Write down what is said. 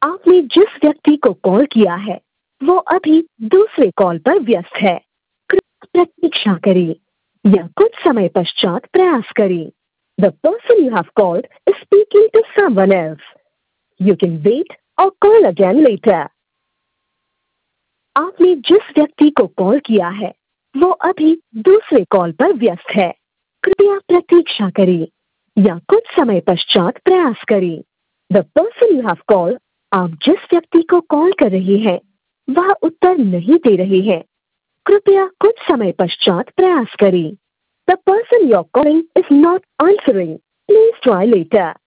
आपने जिस व्यक्ति को कॉल किया है वो अभी दूसरे कॉल पर व्यस्त है। कृपया प्रतीक्षा करें या कुछ समय पश्चात प्रयास करें। The person you have called is speaking to someone else. You can wait or call again later. आपने जिस व्यक्ति को कॉल किया है वो अभी दूसरे कॉल पर व्यस्त है। कृपया प्रतीक्षा करें या कुछ समय पश्चात प्रयास करें। The person you have called, आप जिस व्यक्ति को कॉल कर रहे हैं वह उत्तर नहीं दे रहे हैं। कृपया कुछ समय पश्चात प्रयास करें। The person you are calling is not answering. Please try letter.